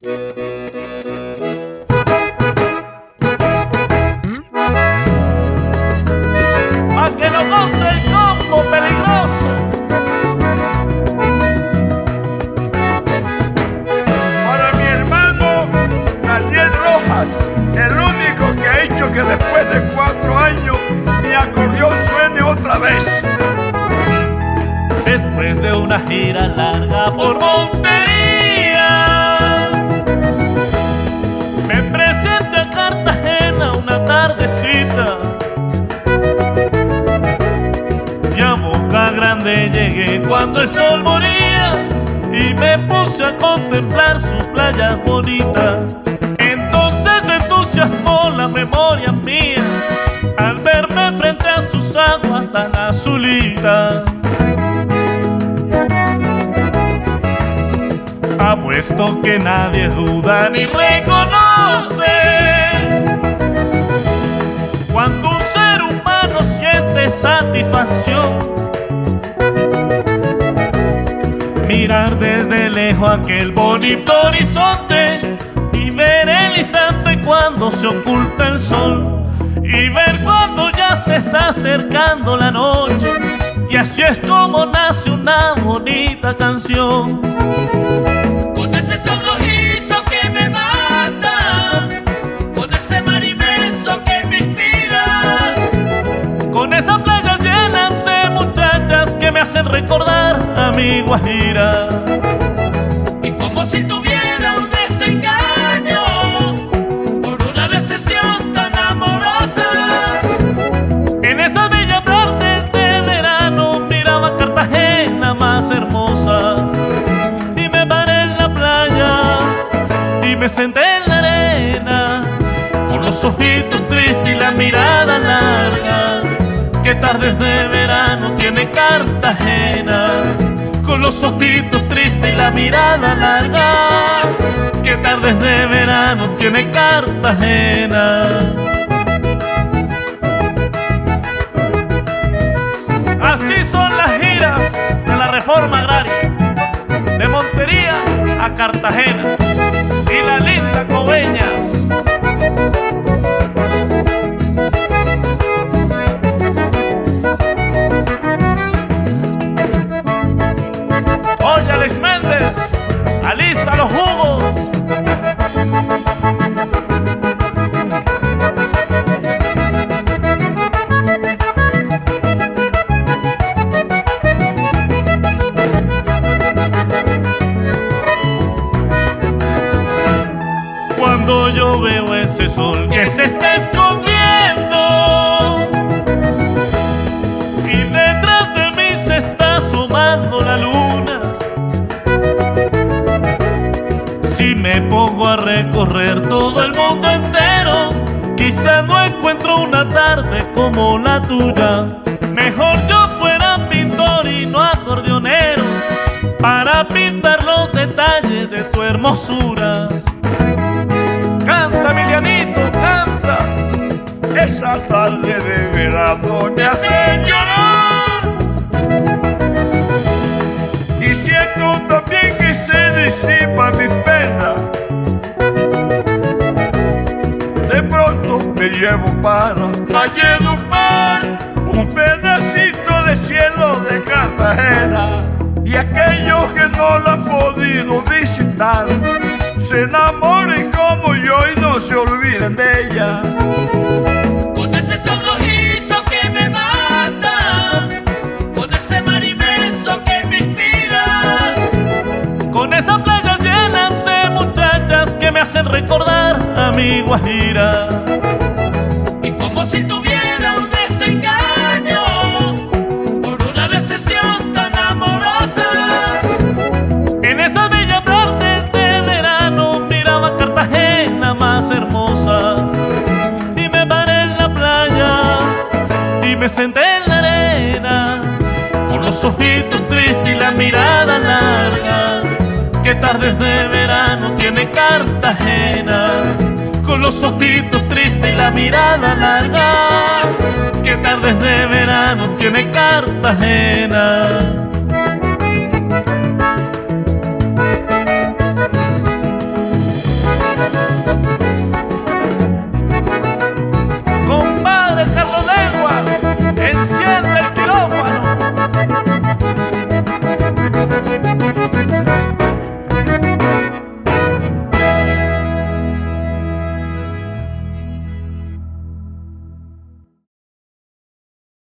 Pa' que lo goce el combo peligroso. Para mi hermano Daniel Rojas, el único que ha hecho que después de 4 años mi acordeón suene otra vez. Después de una gira larga por Montería, me presenté a Cartagena una tardecita, y a Boca Grande llegué cuando el sol moría, y me puse a contemplar sus playas bonitas. Entonces entusiasmó la memoria mía al verme frente a sus aguas tan azulitas. Apuesto que nadie duda ni reconoce cuando un ser humano siente satisfacción. Mirar desde lejos aquel bonito horizonte y ver el instante cuando se oculta el sol, y ver cuando ya se está acercando la noche, y así es como nace una bonita canción. Con ese sol rojizo que me mata, con ese mar inmenso que me inspira, con esas playas llenas de muchachas que me hacen recordar a mi Guajira. y como si tuviera un desengaño por una decepción tan amorosa. En esas bellas tardes de verano miraba Cartagena más hermosa, y me paré en la playa y me senté en la arena, con los ojitos tristes y la mirada larga. Qué tardes de verano tiene Cartagena, con los ojitos tristes y la mirada larga. Qué tardes de verano tiene Cartagena. Así son las giras de la reforma agraria, de Montería a Cartagena y la linda Coveñas. Oye, Alex Méndez, alista los jugos. Cuando yo veo ese sol que se está escondiendo y detrás de mí se está asomando la luna, si me pongo a recorrer todo el mundo entero, quizá no encuentro una tarde como la tuya. Mejor yo fuera pintor y no acordeonero, para pintar los detalles de tu hermosura. Canta, Emilianito, canta. Esa tarde de verano me hace llorar, y siento también que se disipa mi pena. De pronto me llevo para Valledupar, un pedacito de cielo de Cartagena, y aquellos que no la han podido visitar se enamoren como yo y no se olviden de ella. Con ese sol rojizo que me mata, con ese mar inmenso que me inspira, Con esas playas llenas de muchachas que me hacen recordar a mi Guajira. y como si tuviera un desengaño por una decepción tan amorosa. En esas bellas tardes de verano miraba Cartagena más hermosa, y me paré en la playa y me senté en la arena, con los ojitos tristes y la mirada larga. Qué tardes de verano tiene Cartagena, con los ojitos tristes y la mirada larga. Qué tardes de verano tiene Cartagena.